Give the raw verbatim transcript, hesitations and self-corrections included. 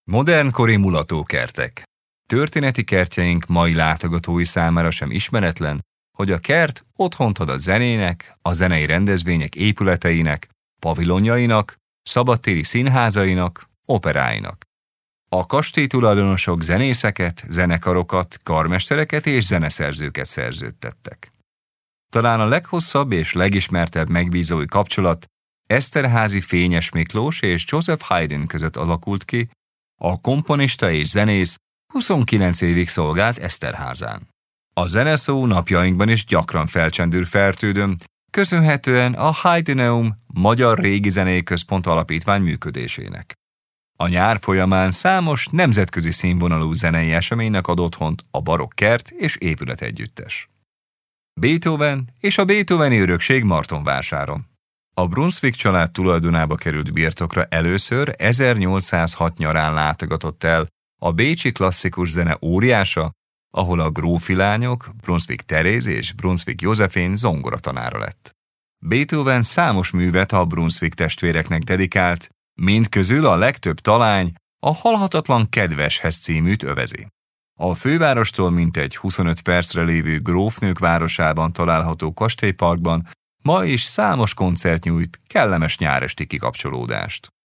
Modernkori mulatókertek. Történeti kertjeink mai látogatói számára sem ismeretlen, hogy a kert otthont ad a zenének, a zenei rendezvények épületeinek, pavilonjainak, szabadtéri színházainak, operáinak. A kastély tulajdonosok zenészeket, zenekarokat, karmestereket és zeneszerzőket szerződtettek. Talán a leghosszabb és legismertebb megbízói kapcsolat Eszterházy Fényes Miklós és Joseph Haydn között alakult ki, a komponista és zenész huszonkilenc évig szolgált Eszterházán. A zeneszó napjainkban is gyakran felcsendül fertődöm, köszönhetően a Haydneum Magyar Régi Zenei Központ Alapítvány működésének. A nyár folyamán számos nemzetközi színvonalú zenei eseménynek ad otthont a barokk kert és épület együttes. Beethoven és a Beethoveni örökség Martonvásáron. A Brunswick család tulajdonába került birtokra először ezernyolcszázhat nyarán látogatott el a bécsi klasszikus zene óriása, ahol a grófi lányok Brunswick Teréz és Brunswick Józsefén zongoratanára lett. Beethoven számos művet a Brunswick testvéreknek dedikált, mind közül a legtöbb talány a Halhatatlan kedveshez címűt övezi. A fővárostól mintegy huszonöt percre lévő Grófnők városában található kastélyparkban ma is számos koncert nyújt kellemes nyáresti kikapcsolódást.